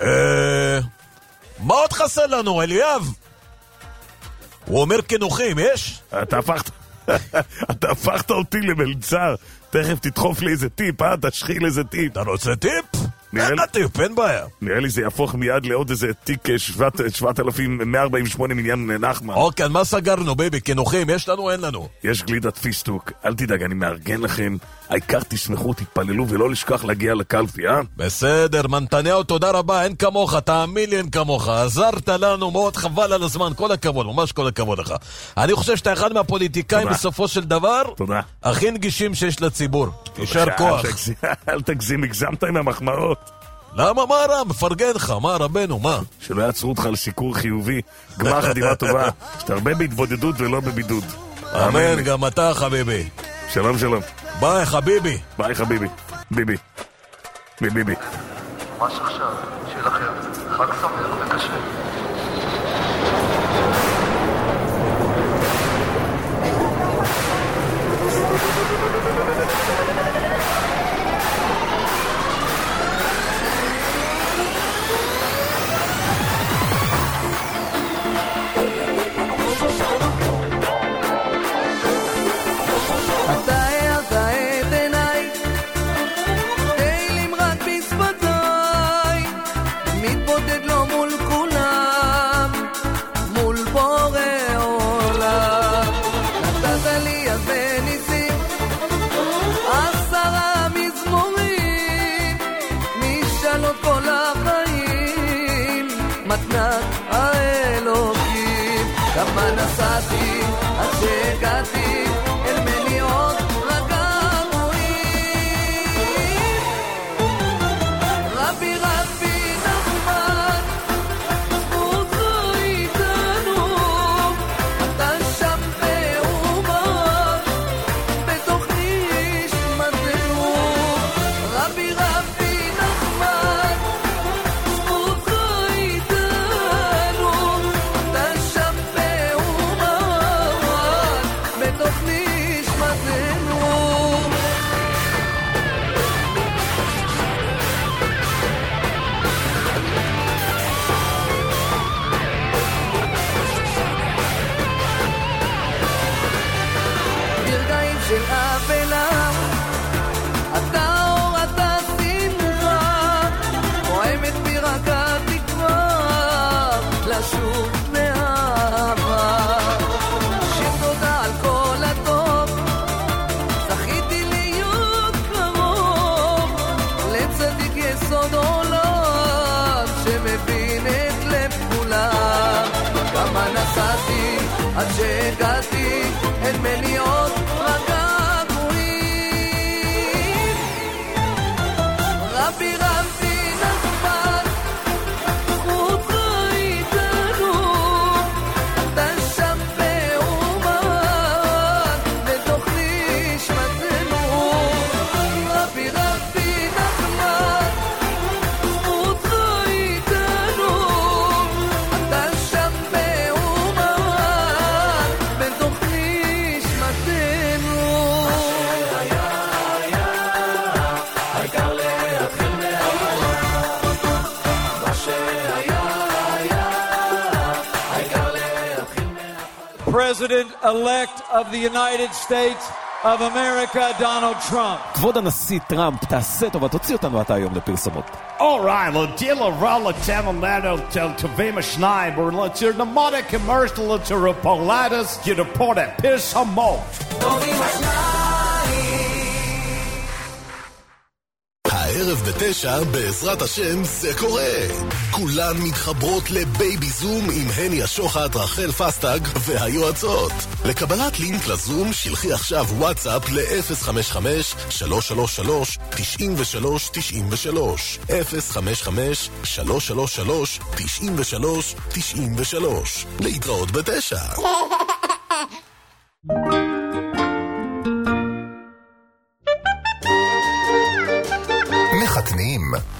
מה עוד חסר לנו, אליאב? הוא אומר כנוחים, יש? אתה הפכת אותי למלצר. תכף תדחוף לי איזה טיפ, תשחיל איזה טיפ. אתה רוצה טיפ? טיפ, אין בעיה. נראה לי זה יהפוך מיד לעוד איזה תיק 7,148 מיליון נחמן. אוקיי, מה סגרנו, ביבי? כנוחים, יש לנו, אין לנו? יש גלידת פיסטוק, אל תדאג, אני מארגן לכם. העיקר תשמחו, תתפללו ולא לשכוח להגיע לקלפי, בסדר, מנתניהו, תודה רבה, אין כמוך, תאמין לי, אין כמוך. עזרת לנו מאוד, חבל על הזמן, כל הכבוד, ממש כל הכבוד לך. אני חושב שאתה אחד מהפוליטיקאים בסופו של דבר, הכי נגישים שיש לציבור. יישר כוח. אל תגזים, הגזמת עם המחמאות. למה? מה רע? מפרגן לך, מה רבנו, מה? שלא יעצרו אותך לסיקור חיובי. גמר חתימה טובה, שאתה הרבה בהתבודדות ולא בבידוד. אמן, גם אתה חביבי. שלום. ביי חביבי. ביבי. ממש עכשיו, שיהיה לכם חג שמח וקשה. כמה נסעתי עד שהגעתי אל מליאות רגעועים. רבי נחמן זכותך איתנו, אתה שם באומן בתוך נשמתנו. רבי נחמן זכותך איתנו, אתה שם בתוך נשמתנו. ברגעים של אפלה אתה אור, אתה שמחה, פועמת בי רק התקווה לשוב מהעבר. שיר תודה על כל הטוב, זכיתי להיות קרוב לצדיק יסוד עולם שמבין את לב כולם. כמה נסעתי עד שהגעתי אל מליאות רגעועים. רבי נחמן זכותך איתנו, אתה שם באומן בתוך נשמתנו. רבי נחמן זכותך איתנו, אתה שם באומן בתוך נשמתנו. העיקר להתחיל מהאור, מה שהיה העיקר להתחיל מהאור. President-elect of the United States of America, Donald Trump. כבוד הנשיא טראמפ, תעשה טובה, תוציא אותנו אתה היום לפרסומות. Alright, לדילו רלה תמלנו תווים השניים, ולציר נמודה כמרסטל תרפולדס, ידפות פרסומות. הערב הערב ב9, בעזרת השם זה קורה. כולן מתחברות לבייבי זום עם הני השוחט, רחל פסטג והיועצות. לקבלת לינק לזום שלחי עכשיו וואטסאפ ל-055-333-9393 055-333-9393 להתראות ב9. מחתנים,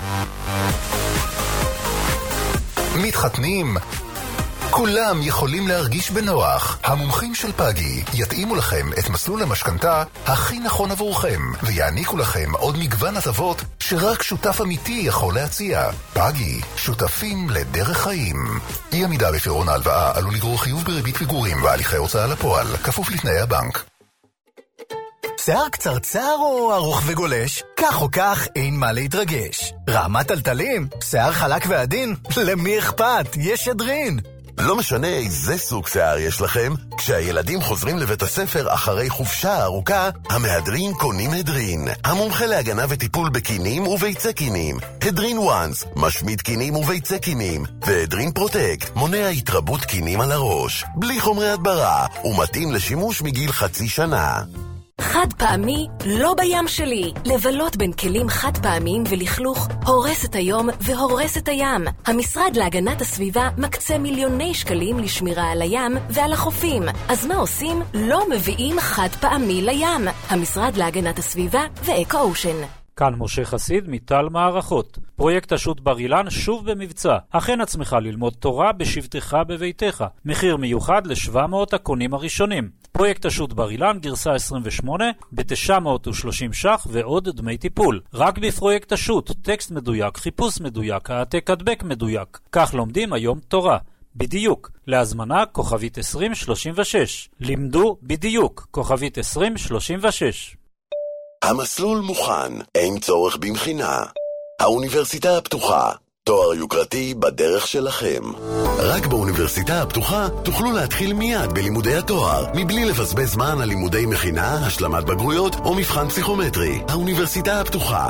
מתחתנים, כולם יכולים להרגיש בנוח. המומחים של פאגי יתאימו לכם את מסלול המשכנתה הכי נכון עבורכם, ויעניקו לכם עוד מגוון הטבות שרק שותף אמיתי יכול להציע. פאגי, שותפים לדרך חיים. אי עמידה בפירעון ההלוואה עלול לגרור חיוב בריבית פיגורים והליכי הוצאה לפועל, כפוף לתנאי הבנק. שיער קצרצר או ארוך וגולש? כך או כך אין מה להתרגש. רעמת טלטלים? שיער חלק ועדין? למי אכפת? יש שדרין. לא משנה איזה סוג שיער יש לכם, כשהילדים חוזרים לבית הספר אחרי חופשה ארוכה, המהדרין קונים הדרין. המומחה להגנה וטיפול בקינים וביצי קינים. הדרין וואנס, משמיד קינים וביצי קינים. והדרין פרוטק, מונע התרבות קינים על הראש. בלי חומרי הדברה, ומתאים לשימוש מגיל חצי שנה. חד פעמי לא בים שלי. לבלות בין כלים חד פעמיים ולכלוך הורס את היום והורס את הים. המשרד להגנת הסביבה מקצה מיליוני שקלים לשמירה על הים ועל החופים. אז מה עושים? לא מביאים חד פעמי לים. המשרד להגנת הסביבה ואקו אושן. כאן משה חסיד מטל מערכות. פרויקט השו"ת בר אילן שוב במבצע. הכן עצמך ללמוד תורה בשבתך בביתך. מחיר מיוחד ל700 הקונים הראשונים. פרויקט השו"ת בר אילן גרסה 28 ב-930 ש"ח ועוד דמי טיפול. רק בפרויקט השו"ת, טקסט מדויק, חיפוש מדויק, העתק הדבק מדויק. כך לומדים היום תורה. בדיוק. להזמנה כוכבית 2036. לימדו בדיוק. כוכבית 2036. המסלול מוכן, אין צורך במכינה. האוניברסיטה הפתוחה, תואר יוקרתי בדרך שלכם. רק באוניברסיטה הפתוחה תוכלו להתחיל מיד בלימודי התואר, מבלי לבזבז זמן על לימודי מכינה, השלמת בגרויות או מבחן פסיכומטרי. האוניברסיטה הפתוחה,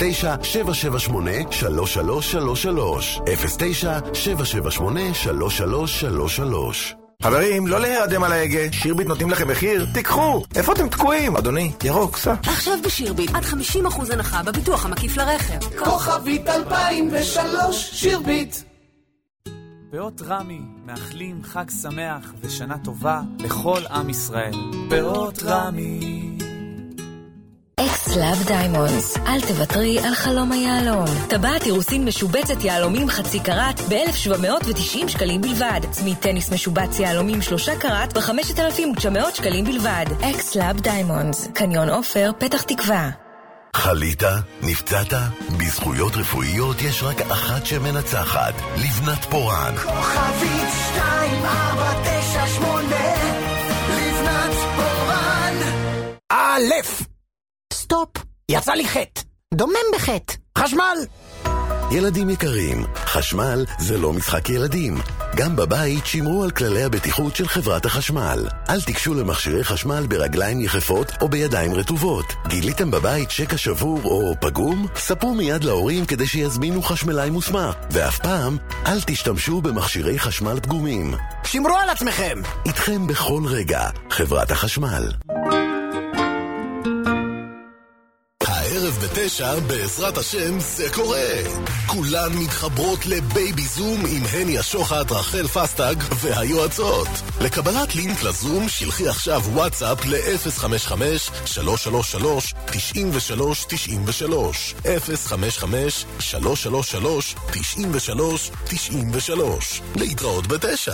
09-778-3333 09-778-3333. חברים, לא להירדם על ההגה, שירביט נותנים לכם מחיר, תיקחו! איפה אתם תקועים? אדוני, ירוק, סע. עכשיו בשירביט, עד 50% הנחה בביטוח המקיף לרכב. כוכבית 2003, שירביט. באות רמי מאחלים חג שמח ושנה טובה לכל עם ישראל. באות רמי. אקס-לאב דיימונדס, אל תוותרי על חלום היהלום. טבעת אירוסין משובצת יהלומים חצי קראט ב-1,790 שקלים בלבד. צמיד טניס משובץ יהלומים 3 קראט ב-5,900 שקלים בלבד. אקס-לאב דיימונדס, קניון עופר, פתח תקווה. חלית? נפצעת? בזכויות רפואיות יש רק אחת שמנצחת, לבנת פורן. כוכבית 2498, לבנת פורן. א' סטופ, יצא לי חטא. דומם בחטא. חשמל. ילדים יקרים, חשמל זה לא משחק ילדים. גם בבית שמרו על כללי הבטיחות של חברת החשמל. אל תיגשו למכשירי חשמל ברגליים יחפות או בידיים רטובות. גיליתם בבית שקע שבור או פגום? ספרו מיד להורים כדי שיזמינו חשמלאי מוסמך. ואף פעם אל תשתמשו במכשירי חשמל פגומים. שמרו על עצמכם. איתכם בכל רגע, חברת החשמל. הערב ב9, בעזרת השם זה קורה. כולן מתחברות לבייבי זום עם הני השוחט, רחל פסטג והיועצות. לקבלת לינק לזום שלחי עכשיו וואטסאפ ל-055-333-9393 055-333-9393 להתראות ב9.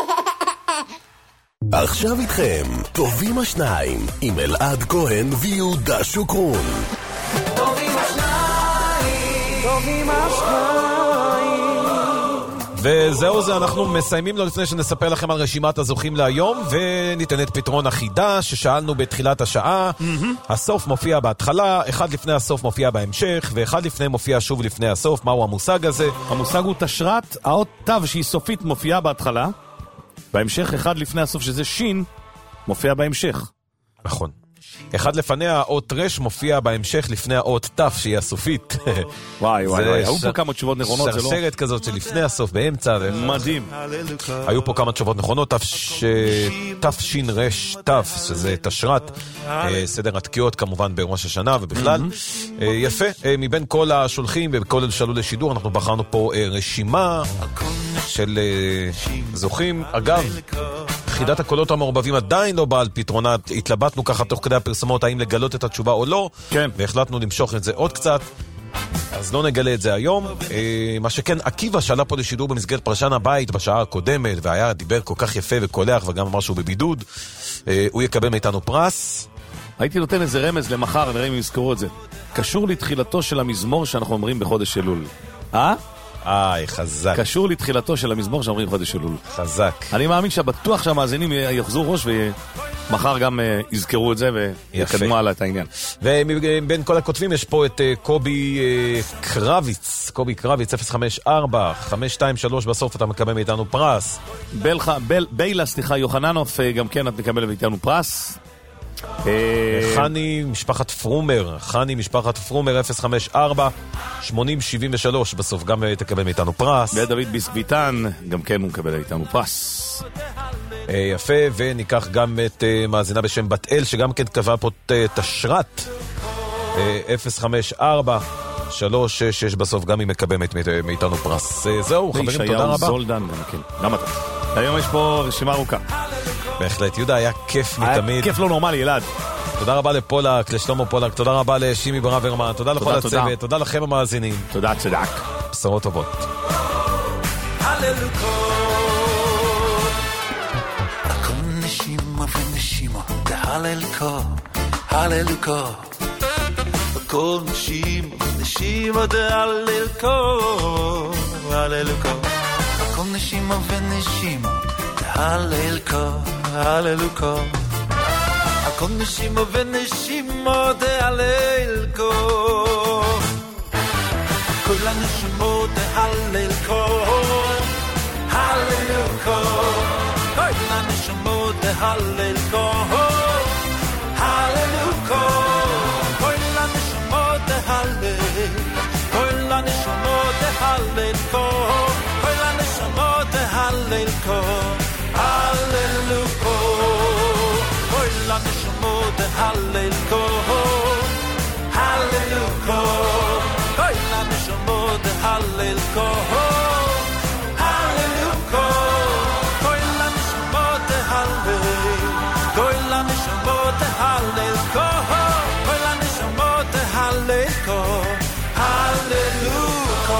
עכשיו איתכם, טובים השניים, עם אלעד כהן ויהודה שוקרון. טובים השניים, טובים השניים. וזהו זה, אנחנו מסיימים לו לפני שנספר לכם על רשימת הזוכים להיום, וניתן את פתרון החידה ששאלנו בתחילת השעה. הסוף מופיע בהתחלה, אחד לפני הסוף מופיע בהמשך, ואחד לפני מופיע שוב לפני הסוף. מהו המושג הזה? המושג הוא תשרת, האות תו שהיא סופית מופיעה בהתחלה, בהמשך אחד לפני הסוף שזה שין, מופיע בהמשך. נכון. אחד לפניה, האות רש מופיע בהמשך לפני האות תף, שהיא הסופית. וואי, היו פה כמה תשובות נכונות, זה לא? שרשרת כזאת שלפני הסוף, באמצע. מדהים. היו פה כמה תשובות נכונות, תפשין רש תף, שזה תשרת, סדר התקיעות כמובן בראש השנה ובכלל. יפה, מבין כל השולחים ובכל שעלו לשידור, אנחנו בחרנו פה רשימה של זוכים. אגב, חידת הקולות המעורבבים עדיין לא באה על פתרונה, התלבטנו ככה תוך כדי הפרסמות האם לגלות את התשובה או לא, והחלטנו למשוך את זה עוד קצת, אז לא נגלה את זה היום. מה שכן, עקיבא שעלה פה לשידור במסגרת פרשן הבית בשעה הקודמת, והיה דיבר כל כך יפה וקולח, וגם אמר שהוא בבידוד, הוא יקבל מאיתנו פרס. הייתי נותן איזה רמז למחר, נראה אם יזכרו את זה. קשור לתחילתו של המזמור שאנחנו אומרים בחודש אלול. חזק. קשור לתחילתו של המזמור שאומרים בחודש אלול. חזק. אני מאמין שבטוח שהמאזינים יחזו ראש ומחר גם יזכרו את זה ויקדמו עלה את העניין. ובין כל הכותבים יש פה את קובי קרביץ, 054-523 בסוף אתה מקבל מאיתנו פרס. ביילה, יוחננוף, גם כן את מקבלת מאיתנו פרס. חני משפחת פרומר, 054-8073 בסוף גם תקבל מאיתנו פרס. ודוד ביסקביטן, גם כן הוא מקבל מאיתנו פרס. יפה, וניקח גם את מאזינה בשם בת אל שגם כן קבע פה תשרת, 054-366 בסוף גם היא מקבלת מאיתנו פרס. זהו חברים, תודה רבה. זולדן, גם אתה. היום יש פה רשימה ארוכה. בהחלט, יהודה, היה כיף מתמיד. כיף לא נורמלי, ילד. תודה רבה לפולק, לשלמה פולק, תודה רבה לשימי ברוורמן, תודה לכל הצוות, תודה לכם המאזינים. תודה, צדק. בשורות טובות. הכל נשימה ונשימה, הללוקו, הללוקו. הכל נשימה ונשימה, הללוקו, הללוקו. הכל נשימה ונשימה, הללוקו, הללוקו. הכל נשימה ונשימה, הללוקו. כל הנשימות, הללוקו, הללוקו. כל הנשימות, הללוקו, הללוקו. כל הנשימות, הללוקו. כל הנשימות, הללוקו. כל הנשימות, הללוקו. הללוקו. כל הנשימות, הללוקו. הללוקו. כל הנשימות, הללוקו. הללוקו. כל הנשימות, הללוקו. כל הנשימות, הללוקו. כל הנשימות, הללוקו. הללוקו.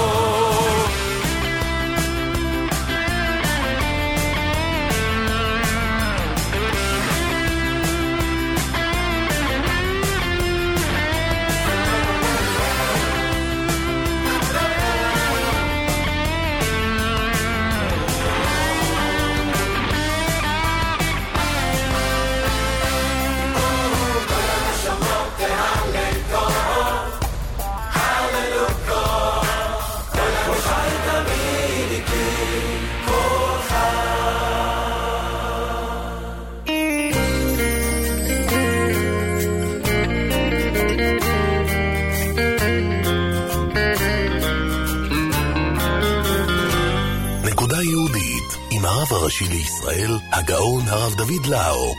הרב הראשי לישראל, הגאון הרב דוד לאו.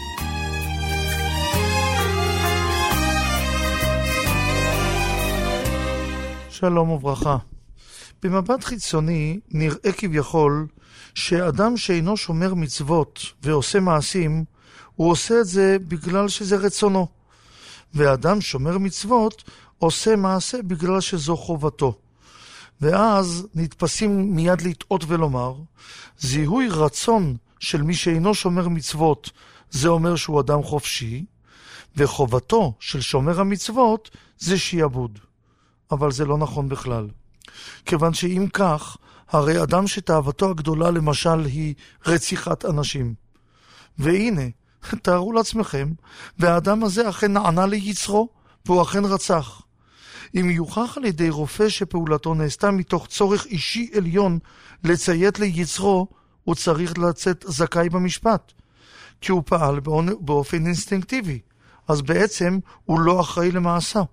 שלום וברכה. במבט חיצוני נראה כביכול שאדם שאינו שומר מצוות ועושה מעשים, הוא עושה את זה בגלל שזה רצונו. ואדם שומר מצוות עושה מעשה בגלל שזו חובתו. ואז נתפסים מיד לטעות ולומר, זיהוי רצון של מי שאינו שומר מצוות, זה אומר שהוא אדם חופשי, וחובתו של שומר המצוות זה שיעבוד. אבל זה לא נכון בכלל. כיוון שאם כך, הרי אדם שתאוותו הגדולה למשל היא רציחת אנשים. והנה, תארו לעצמכם, והאדם הזה אכן נענה ליצרו, והוא אכן רצח. אם יוכח על ידי רופא שפעולתו נעשתה מתוך צורך אישי עליון לציית ליצרו, הוא צריך לצאת זכאי במשפט, כי הוא פעל באופן אינסטינקטיבי. אז בעצם הוא לא אחראי למעשה.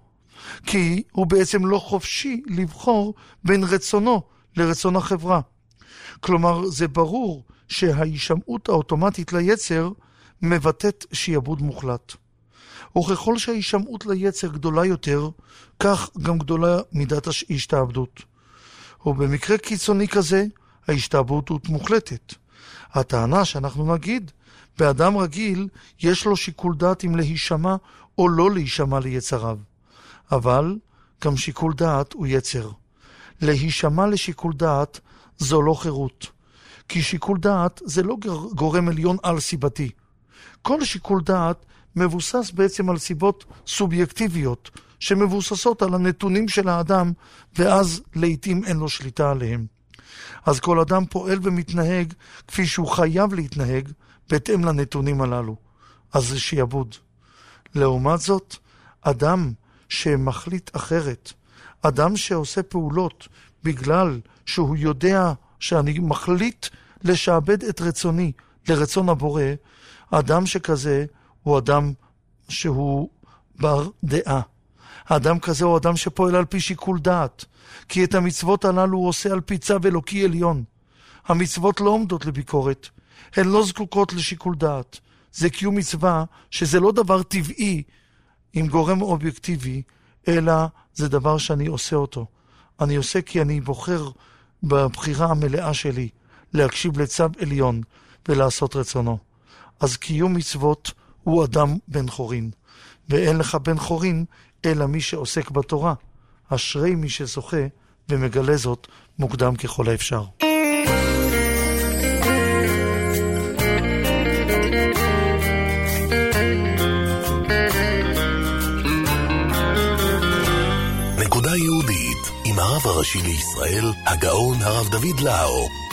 כי הוא בעצם לא חופשי לבחור בין רצונו לרצון החברה. כלומר, זה ברור שההישמעות האוטומטית ליצר מבטאת שיעבוד מוחלט. וככל שההישמעות ליצר גדולה יותר, כך גם גדולה מידת ההשתעבדות. ובמקרה קיצוני כזה, ההשתעבדות מוחלטת. הטענה שאנחנו נגיד, באדם רגיל יש לו שיקול דעת אם להישמע או לא להישמע ליצריו. אבל גם שיקול דעת הוא יצר. להישמע לשיקול דעת זו לא חירות. כי שיקול דעת זה לא גורם עליון על סיבתי. כל שיקול דעת מבוסס בעצם על סיבות סובייקטיביות, שמבוססות על הנתונים של האדם, ואז לעתים אין לו שליטה עליהם. אז כל אדם פועל ומתנהג כפי שהוא חייב להתנהג, בהתאם לנתונים הללו. אז זה שיעבוד. לעומת זאת, אדם שמחליט אחרת, אדם שעושה פעולות בגלל שהוא יודע שאני מחליט לשעבד את רצוני לרצון הבורא, אדם שכזה הוא אדם שהוא בר דעה. האדם כזה הוא אדם שפועל על פי שיקול דעת, כי את המצוות הללו הוא עושה על פי צו אלוקי עליון. המצוות לא עומדות לביקורת, הן לא זקוקות לשיקול דעת. זה קיום מצווה שזה לא דבר טבעי עם גורם אובייקטיבי, אלא זה דבר שאני עושה אותו. אני עושה כי אני בוחר בבחירה המלאה שלי להקשיב לצו עליון ולעשות רצונו. אז קיום מצוות הוא אדם בן חורין, ואין לך בן חורין אלא מי שעוסק בתורה. אשרי מי שזוכה ומגלה זאת מוקדם ככל האפשר. נקודה יהודית עם הרב הראשי לישראל, הגאון הרב דוד לאו.